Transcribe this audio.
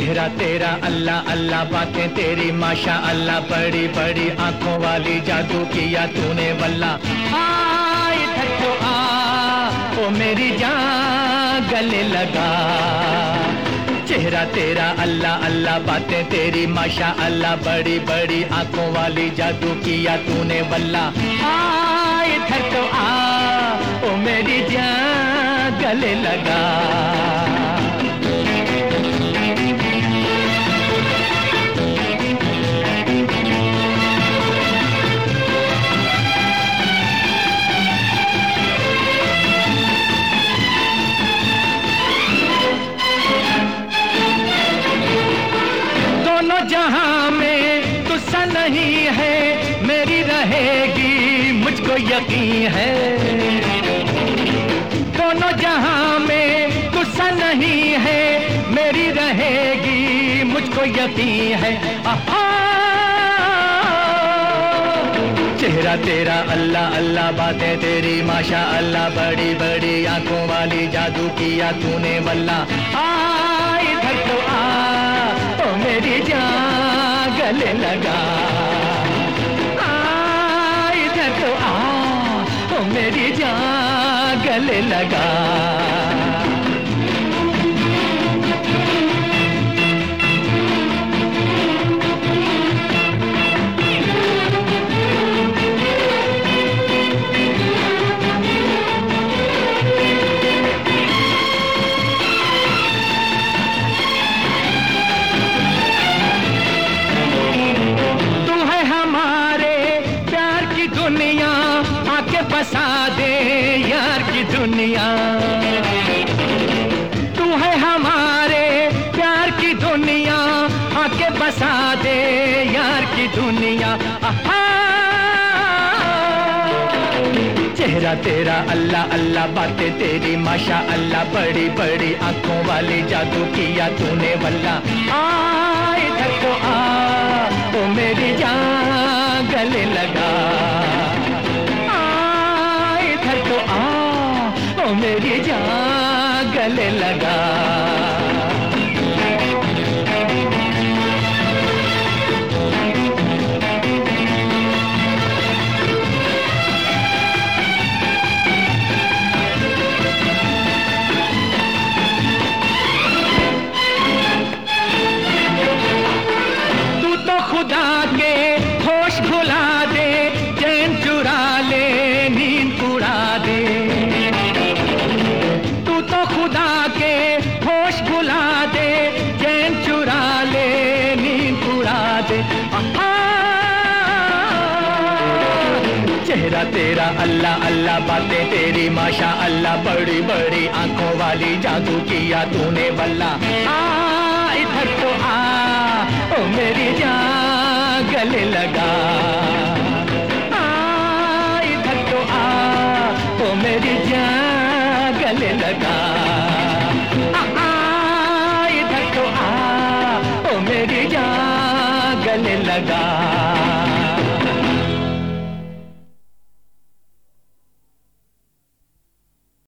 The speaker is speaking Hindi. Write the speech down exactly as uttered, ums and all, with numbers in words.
चेहरा तेरा अल्लाह अल्लाह, बातें तेरी माशा अल्लाह, बड़ी बड़ी आंखों वाली, जादू किया तूने वल्ला। आ इधर तो आ, ओ मेरी जान गले लगा। चेहरा तेरा अल्लाह अल्लाह, बातें तेरी माशा अल्लाह, बड़ी बड़ी आंखों वाली, जादू किया तूने वल्ला। आ इधर तो आ, ओ मेरी जान गले लगा। जहां में तुझसा नहीं है, मेरी रहेगी मुझको यकीन है। दोनों जहां में तुझसा नहीं है, मेरी रहेगी मुझको यकीन है। आहा चेहरा तेरा अल्लाह अल्लाह, बातें तेरी माशा अल्लाह, बड़ी बड़ी आंखों वाली, जादू किया तूने वल्ला। आ इधर तो आ, ओ मेरी जान गले लगा। आ इधर तो आ, ओ मेरी जान गले लगा। दुनिया आके बसा दे यार की दुनिया, तू है हमारे प्यार की दुनिया, आके बसा दे यार की दुनिया। आहा चेहरा तेरा अल्लाह अल्लाह, बातें तेरी माशा अल्लाह, बड़ी बड़ी आंखों वाली, जादू किया तूने वल्ला। आ इधर तो आ, ओ मेरी जान गले लगा। ओ मेरी जान गले लगा। तू तो खुदा के होश भुला दे, चैन चुरा ले, नींद उड़ा दे। खुदा के होश भुला दे, चैन चुरा ले, नींद उड़ा दे। चेहरा तेरा अल्लाह अल्लाह, बातें तेरी माशा अल्लाह, बड़ी बड़ी आंखों वाली, जादू किया तूने वल्ला। आ इधर तो आ, ओ मेरी जान गले लगा। आ इधर तो आ, ओ मेरी जान गले लगा।